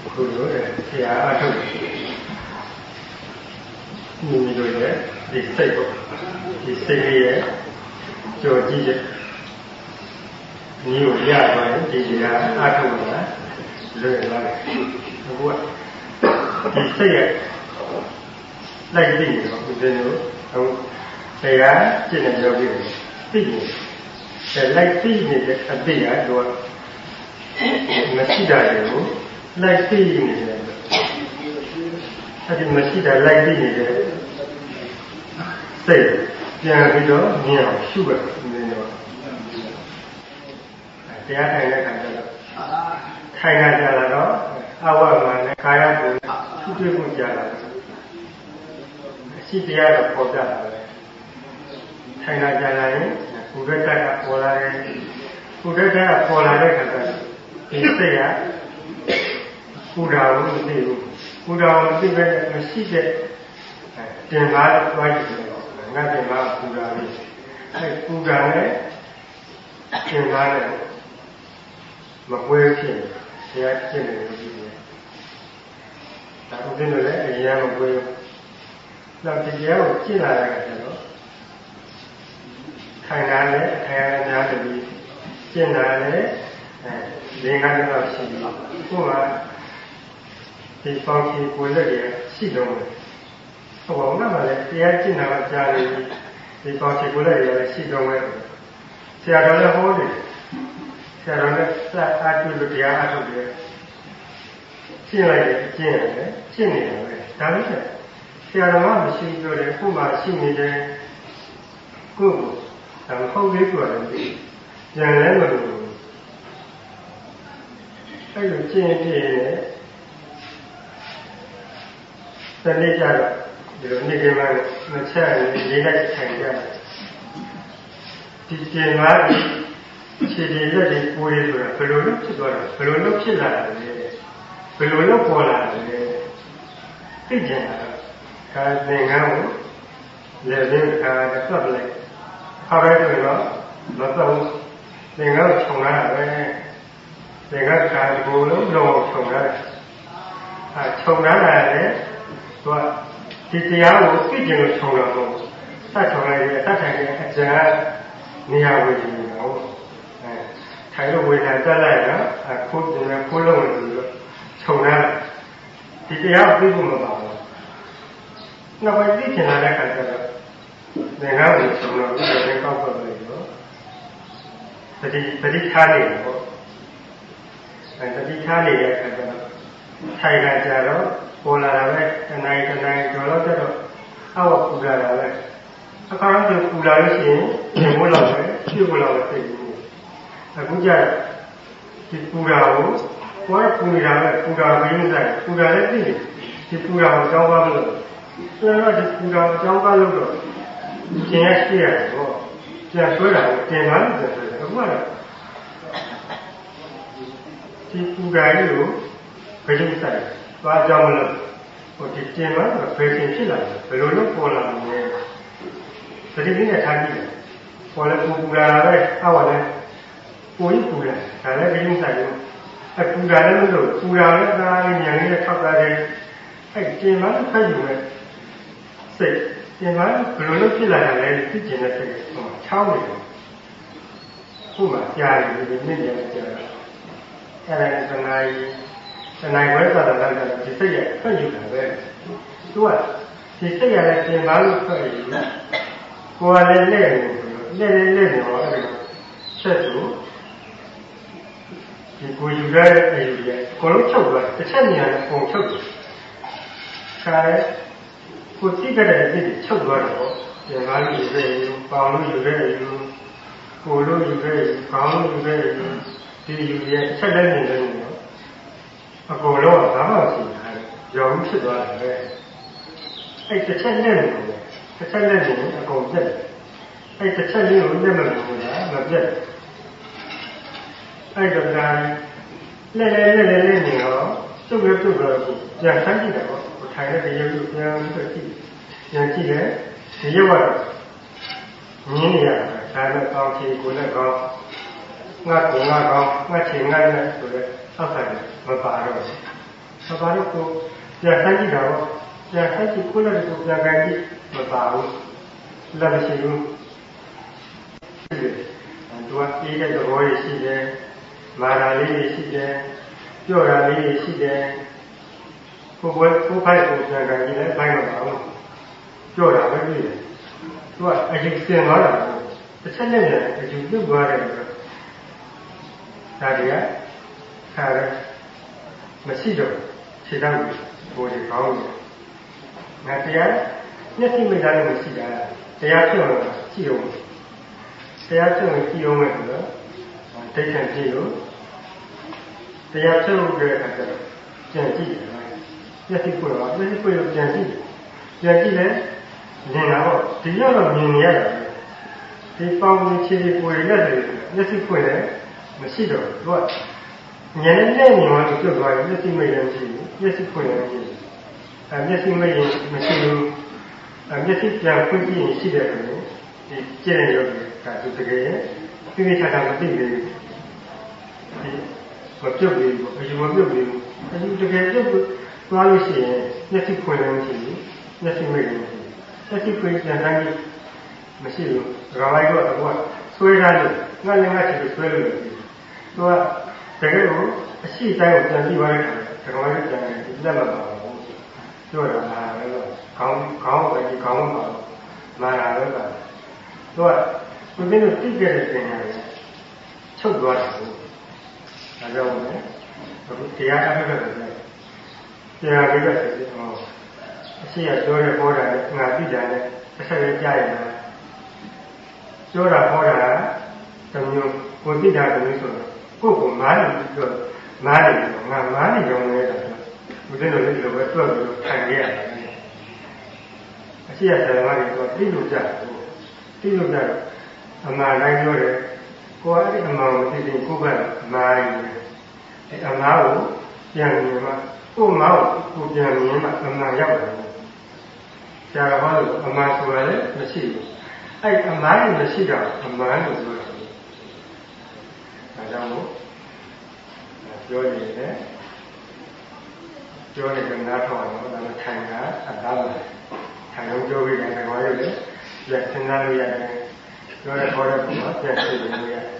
ခုလိုတဲ့ဆရာအထုတ်မိမိတို့ရဲ့ဒီစိတ်ပေါ့ဒီစိတ်လေးရဲ့ကြော်ကြည့်ချက်မျိုးရသွားရင်ဒီဆရာအထုတ်လာလွယ်လာတယ်အခုကဒီစိတ်ရဲ့လိုက်သိနေတော့ဦးဇင်းတို့ဆရာကျင့်နေကြပြီသိနေတယ်လိုက်သိနေတဲ့အသိကတော့မရှိတာတွေကိုလိုက်သိနေတယ်အဲဒီမရှိတာလိုက်သိနေတဲ့စိတ်ပြန်ပြီးတော့မြင်အောင်ရှုရတယ်မြင်တော့တရားထိုင်တဲ့ခါကျတော့ထိုင်ကြလာတော့အဝတ်မှာနဲ့ခါရကိုထူးထွေးမှုကြလာတယ်အရှိတရားတော့ပေါ်ကြတာပဲထိုင်ကြလာရင်ဘုဒ္ဓတက်ကပေါ်လာတယ်ဘုဒ္ဓတက်ကပေါ်လာတဲ့ခါကျတော့ဒီစိတ်ကပူဓာကိုမသိဘူးပူဓာကိုသိပဲမရှိတဲ့တင်ပါသွားကြည့်တယ်ငါတင်ပါပူဓာလေးအဲပူဓာနဲ့တင်ပါနဲ့မပွဲဖြစ်ဆရာကျင့်တယ်လို့ပြောတယ်ဒါဥပဒေလည်းအရင်မပွဲတော့တရားကိုကျင့်လာတဲ့အခါကျတော့ထိုင်တာနဲ့အထိုင်အများတည်းကျင့်တာနဲ့ဒီကနေ့တော့ရှိပြီခုကဒီပေါင်းကြီးကိုလက်ရရှိတော့ဟောတော့မှလည်းတရားကျင့်တာကကြားနေဒီပေါင်းကြီးကိုလက်ရရှိတော့မယ်ဆရာတော်လည်းဟောတယ်ဆရာတော်လည်းစအားထုတ်လို့တရားအားထုတ်တယ်ကျင့်လိုက်တယ်ကျင့်ရတယ်ကျင့်နေတယ်ပဲဒါလည်းဆရာတော်ကမရှိပြောတယ်ခုမှရှိနေတယ်ကိုယ်ဒါမဟုတ်သေးဘူးလည်းပြန်လဲမလို့အဲ့လိုကျင့်ပြည့်နေတနေ့ကျတော့ဒီလိုနေ့ကမှမချက်ရေးလိုက်ထိုင်ကြဒီကျင်မှာခြေတွေလက်တွေကိုယ်တွေဆိုတာဘယ်လိုလုပ်ဖြစ်သွားတာဘယ်လိုလုပ်ဖြစ်လာတာလဲဘယ်လိုလုပ်ပေါ်လာတယ်လဲသိကြတာခါသင်္ကန်းကိုလက်ရင်းခါတက်လိုက်ခါပဲတော့မတော့သင်္ကန်းခြုံလာတာပဲသင်္ကန်းခါဒီကိုလုံးလုံးခြုံလာတယ်ခြုံလာတယ်သူကဒီတရားကိုသိကျင်လို့ခြုံလာတော့စက်ခြုံလိုက်ရင်စက်ထိုင်ရင်အကျဉ်းနေရာဝေနေတော့ထိုင်လို့ဝေလာတက်လိုက်တော့ခုဒီမှာခိုးလုံးဝင်ပြီးတော့ခြုံလာဒီတရားသိဖို့မပါဘူးနောက်ပိုင်းသိကျင်လာတဲ့အခါကျတော့သင်္ကန်းကိုခြုံတော့ဒီလိုကောက်တော့တယ်နော်ပฏิထားနေတယ်ပေါ့ပฏิထားနေတဲ့အခါကျတော့ထိုင်ကြတော့ပေါ်လာတာပဲတနိုင်ကျော်တော့တော့အောက်ပူလာတာပဲအခါတော့ပူလာလို့ရှိရင်ဒီမိုးလောက်ပဲဖြူမိုးလောက်ပဲသိဘူးအခုကျဒီပူလာကိုကိုယ်ပူနေတာပဲပူလာပြီးနေတယ်ပူလာလည်းသိတယ်ဒီပူလာကိုကြောင်းပါလို့ဆိုတော့ဒီပူလာကိုကြောင်းပါလို့တော့ကျင်ရရှိရတယ်ပေါ့ပြန်ဆွဲတာကိုတင်ပါလို့ဆိုတယ်အခုကတော့ဒီပူလာကြီးကိုဘယ်လိုဆိုင်သွားကြောင်းလို့ဟိုဒီကျင်မှာဘယ်ပြင်ဖြစ်လာလဲဘယ်လိုလုပ်ပေါ်လာလဲသတိနဲ့ထားကြည့်တယ်ပေါ်လဲပူလာပဲအောက်လဲပူကြီးပူလာဒါလည်းဘယ်လိုဆိုင်လို့အပူလာလည်းမလို့ပူလာလည်းသားလေးညံလေးထောက်တာတယ်အဲ့ကျင်မှာဖတ်ယူမယ်စိတ်ကျင်မှာဘယ်လိုလုပ်ဖြစ်လာတာလဲသိကျင်တဲ့စိတ်ဟိုချောင်းနေတယ်ခုမှကြားတယ်ဒီနေ့လည်းကြားတယ်အဲ့ဒါကနိုင်ဝဲသွားတာလည်းဒီစိတ်ရဲ့ဖတ်ယူတာပဲသူကဒီစိတ်ရတဲ့ပြင်ပါလို့ဖတ်ယူကိုယ်ကလည်းလက်နေတော့အဲ့ဒါချက်သူဒီကိုယူရတဲ့အယူရဲ့အကုန်လုံးချုပ်သွားတစ်ချက်နေရာနဲ့ပုံချုပ်တယ်ခါရဲကိုသိကြတဲ့စိတ်ချုပ်သွားတယ်ပေါ့ပြင်ပါလို့ယူတဲ့ယူပေါင်လို့ယူတဲ့ယူကိုလို့ယူတဲ့ယူခေါင်းလို့ယူတဲ့ယူဒီယူရဲ့တစ်ချက်လည်းနေတယ်နော်အကုန်လုံးကဘာမှမရှိဘူးရောင်ဖြစ်သွားတယ်ပဲအဲ့တစ်ချက်နဲ့နေတယ်တစ်ချက်နဲ့နေအကုန်ပြတ်တယ်အဲ့တစ်ချက်လေးကိုလက်မလို့ဆိုတာမပြတ်အဲ့တော့ဒါလဲနေတော့ကျုပ်တော့ပြန်ဆန်းကြည့်တယ်ပေါ့ထိုင်တဲ့ရုပ်ကိုပြန်ပြီးတော့ကြည့်ပြန်ကြည့်တယ်ဒီရုပ်ကတော့မြင်နေရတာဒါနဲ့ကောင်းချေကိုလည်းကောင်းငါကောင်းငါချေငါနဲ့ဆိုတော့အောက်ဆိုင်မပါတော့ဘာလို့ကိုပြန်ဆိုင်ကြည့်တော့ပြန်ဆိုင်ကြည့်ကိုလည်းကိုပြန်ကြည့်မပါဘူးလက်မရှိဘူးသူကအေးတဲ့သဘောရှိတယ်မာနာလေးရှိတယ်ကြော့တာလေးရှိတယ်ကိုဖိုက်ကိုပြန်ကြည့်လဲဘိုင်းမပါဘူးကြော့တာပဲပြီးတယ်သူကအရင်စင်သွားတာတစ်ချက်နဲ့လည်းအကျူပြုတ်သွားတယ်ဒါတွေကခါရမရှိတော့ခြေထောက်ဘိုးတွေကောင်းတယ်ငါတရားမျက်စိမိသားနဲ့မရှိတာတရားပြုတ်တော့ကြည့်အောင်တရားပြုတ်ရင်ကြည့်အောင်မယ်ဆိုတော့ဒိဋ္ဌံကြည့်လို့တရားပြုတ်တဲ့အခါကျတော့ပြန်ကြည့်တယ်မျက်စိပွင့်တော့မျက်စိပွင့်လို့ပြန်ကြည့်လဲမြင်တာပေါ့ဒီရောက်တော့မြင်နေရတယ်ဒီပေါင်းကြီးခြေပွင့်လက်တွေမျက်စိပွင့်လဲမရှိတော့သူကဉာဏ်နဲ့မြင်သွားလို့ပြုတ်သွားရင်မျက်စိမိတ်လည်းမရှိဘူးမျက်စိဖွင့်လည်းမရှိဘူးမျက်စိမိတ်ရင်မရှိဘူးမျက်စိပြန်ဖွင့်ကြည့်ရင်ရှိတယ်ဆိုရင်ဒီကျင့်ရုပ်ကသူတကယ်ပြည့်ပြည့်ချာချာမသိသေးဘူးဒီမပြုတ်သေးဘူးအယူမပြုတ်သေးဘူးအယူတကယ်ပြုတ်သွားလို့ရှိရင်မျက်စိဖွင့်လည်းမရှိဘူးမျက်စိမိတ်လည်းမရှိဘူးမျက်စိဖွင့်ပြန်တိုင်းမရှိဘူးဒါကလည်းတော့ဆွဲထားလို့ငါလည်းငါချစ်လို့ဆွဲလို့မရှိဘူးသူကတကယ်ကိုအရှိတိုင်းကိုပြန်ကြည့်ပါတဲ့အခါကျတော့ပြန်လက်မပါဘူးပြောတာမှာလည်းခေါင်းပဲဒီခေါင်းမှာမာရာလည်းပါသူကဘုရင်တို့သိကြတဲ့ပညာတွေချုပ်သွားတယ်ဒါကြောင့်လည်းအခုတရားအထုတ်တယ်တရားပြီးတော့အရှိရပြောတဲ့ပေါ်တာနဲ့ငါသိတာနဲ့တစ်ဆက်လေးကြားရတာပြောတာပေါ်တာတမျိုးကိုသိတာတမျိုးဆိုတော့ကိုယ်ကမားနေပြီးတော့မားနေတော့ငါမားနေကြောင်းလည်းတော့ဘုရင်တို့လည်းဒီလိုပဲတွက်ပြီးတော့ခံရရတယ်အရှိရဆရာမတွေတော့သိလို့ကြတယ်အမှားတိုင်းပြောတယ်ကိုယ်အဲ့ဒီအမှားကိုသိရင်ကိုယ်ကအမှားကြီးအဲ့အမှားကိုပြန်မြင်မှကိုယ်မောက်ကိုပြန်မြင်မှအမှားရောက်တယ်ဆရာတော်ကအမှားဆိုရလည်းမရှိဘူးအဲ့အမှားကြီးမရှိတော့အမှားလို့ပြောတယ်ဒါကြောင့်မို့ပြောနေတယ်ပြောနေတဲ့နားထောင်တော့ဒါမှထိုင်တာအသားပဲထိုင်လို့ပြောပြီးတယ်ဘာလို့လဲပြန်စဉ်းစားလို့ရတယ်ပြောတဲ့ပေါ်တဲ့ပုံမှာပြန်သိနေလို့ရတယ်